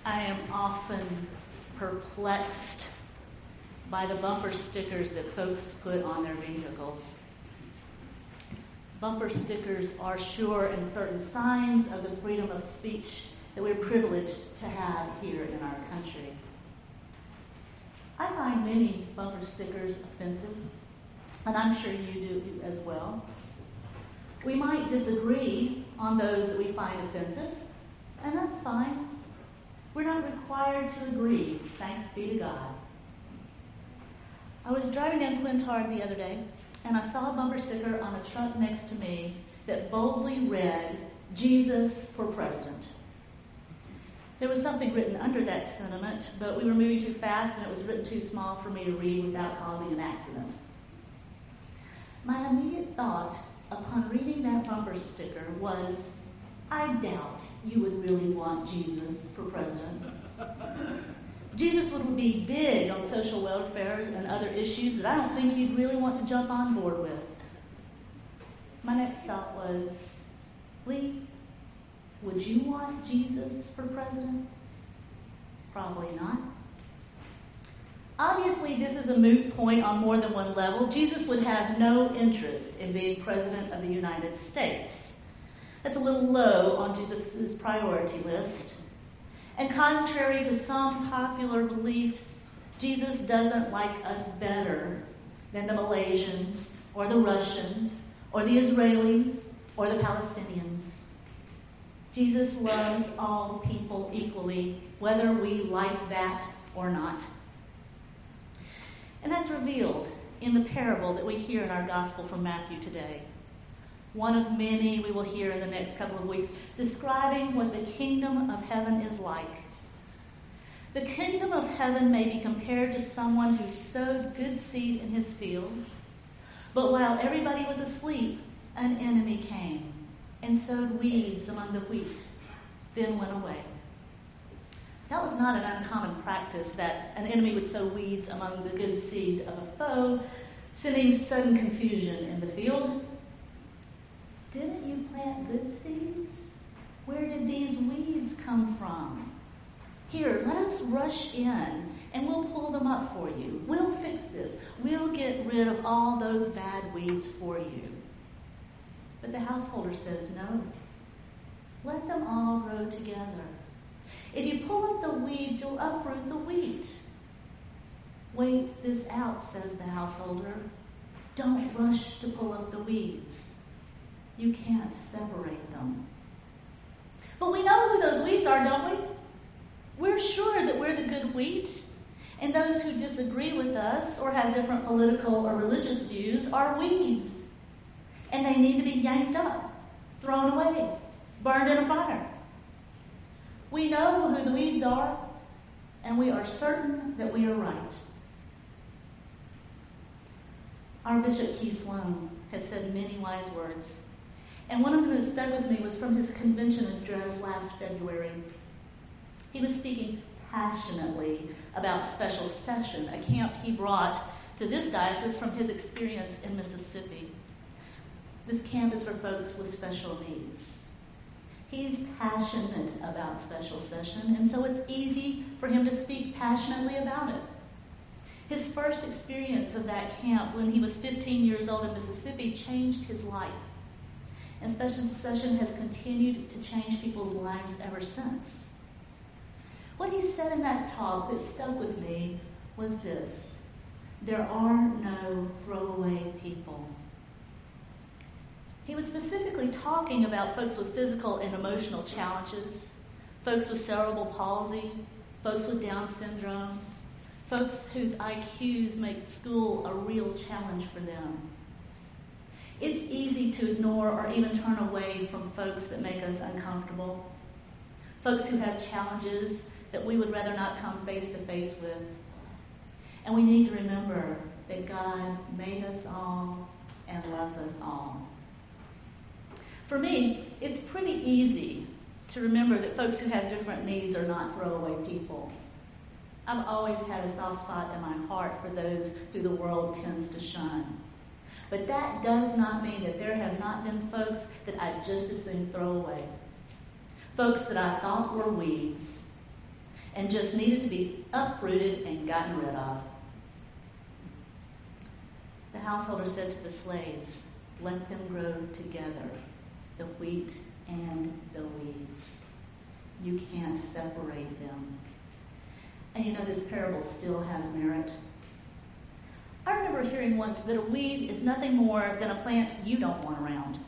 I am often perplexed by the bumper stickers that folks put on their vehicles. Bumper stickers are sure and certain signs of the freedom of speech that we're privileged to have here in our country. I find many bumper stickers offensive, and I'm sure you do as well. We might disagree on those that we find offensive, and that's fine. We're not required to agree, thanks be to God. I was driving down Quintard the other day, and I saw a bumper sticker on a truck next to me that boldly read, "Jesus for President." There was something written under that sentiment, but we were moving too fast and it was written too small for me to read without causing an accident. My immediate thought upon reading that bumper sticker was, I doubt you would really want Jesus for president. Jesus would be big on social welfare and other issues that I don't think you'd really want to jump on board with. My next thought was, Lee, would you want Jesus for president? Probably not. Obviously, this is a moot point on more than one level. Jesus would have no interest in being president of the United States. That's a little low on Jesus' priority list. And contrary to some popular beliefs, Jesus doesn't like us better than the Malaysians or the Russians or the Israelis or the Palestinians. Jesus loves all people equally, whether we like that or not. And that's revealed in the parable that we hear in our gospel from Matthew today. One of many we will hear in the next couple of weeks, describing what the kingdom of heaven is like. The kingdom of heaven may be compared to someone who sowed good seed in his field, but while everybody was asleep, an enemy came and sowed weeds among the wheat, then went away. That was not an uncommon practice, that an enemy would sow weeds among the good seed of a foe, sending sudden confusion in the field. Didn't you plant good seeds? Where did these weeds come from? Here, let us rush in and we'll pull them up for you. We'll fix this. We'll get rid of all those bad weeds for you. But the householder says, no. Let them all grow together. If you pull up the weeds, you'll uproot the wheat. Wait this out, says the householder. Don't rush to pull up the weeds. You can't separate them. But we know who those weeds are, don't we? We're sure that we're the good wheat, and those who disagree with us or have different political or religious views are weeds. And they need to be yanked up, thrown away, burned in a fire. We know who the weeds are, and we are certain that we are right. Our Bishop Keith Sloan has said many wise words, and one of them that stuck with me was from his convention address last February. He was speaking passionately about Special Session, a camp he brought to this diocese from his experience in Mississippi. This camp is for folks with special needs. He's passionate about Special Session, and so it's easy for him to speak passionately about it. His first experience of that camp when he was 15 years old in Mississippi changed his life. And Special Session has continued to change people's lives ever since. What he said in that talk that stuck with me was this: there are no throwaway people. He was specifically talking about folks with physical and emotional challenges, folks with cerebral palsy, folks with Down syndrome, folks whose IQs make school a real challenge for them. It's easy to ignore or even turn away from folks that make us uncomfortable, folks who have challenges that we would rather not come face to face with. And we need to remember that God made us all and loves us all. For me, it's pretty easy to remember that folks who have different needs are not throwaway people. I've always had a soft spot in my heart for those who the world tends to shun. But that does not mean that there have not been folks that I'd just as soon throw away. Folks that I thought were weeds. and just needed to be uprooted and gotten rid of. The householder said to the slaves, "Let them grow together, the wheat and the weeds. You can't separate them." And you know, this parable still has merit. I remember hearing once that a weed is nothing more than a plant you don't want around.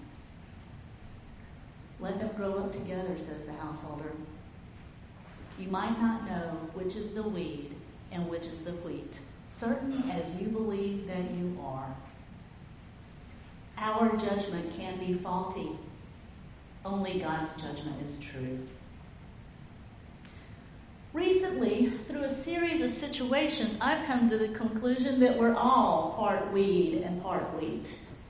Let them grow up together, says the householder. You might not know which is the weed and which is the wheat, certain as you believe that you are. Our judgment can be faulty. Only God's judgment is true. Recently, through a series of situations, I've come to the conclusion that we're all part weed and part wheat.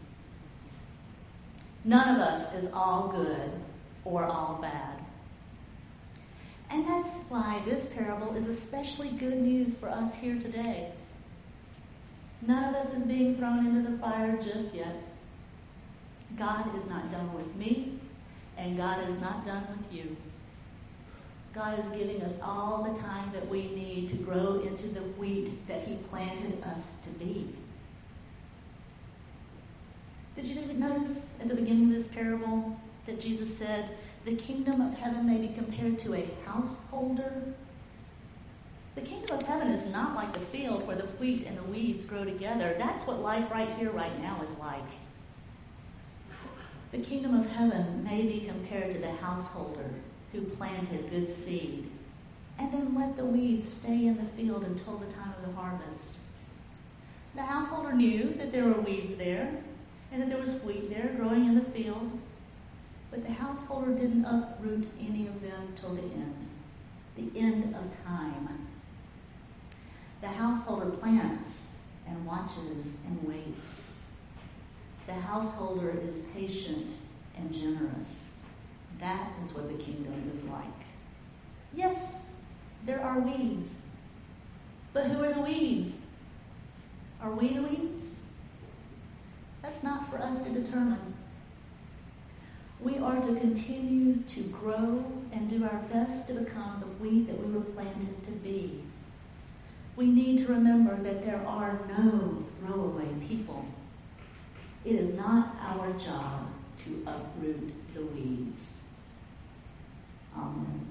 None of us is all good or all bad. And that's why this parable is especially good news for us here today. None of us is being thrown into the fire just yet. God is not done with me, and God is not done with you. God is giving us all the time that we need to grow into the wheat that He planted us to be. Did you notice at the beginning of this parable that Jesus said, the kingdom of heaven may be compared to a householder? The kingdom of heaven is not like the field where the wheat and the weeds grow together. That's what life right here, right now is like. The kingdom of heaven may be compared to the householder who planted good seed and then let the weeds stay in the field until the time of the harvest. The householder knew that there were weeds there and that there was wheat there growing in the field, but the householder didn't uproot any of them till the end of time. The householder plants and watches and waits. The householder is patient and generous. That is what the kingdom is like. Yes, there are weeds. But who are the weeds? Are we the weeds? That's not for us to determine. We are to continue to grow and do our best to become the wheat that we were planted to be. We need to remember that there are no throwaway people. It is not our job to uproot the weeds. Amen.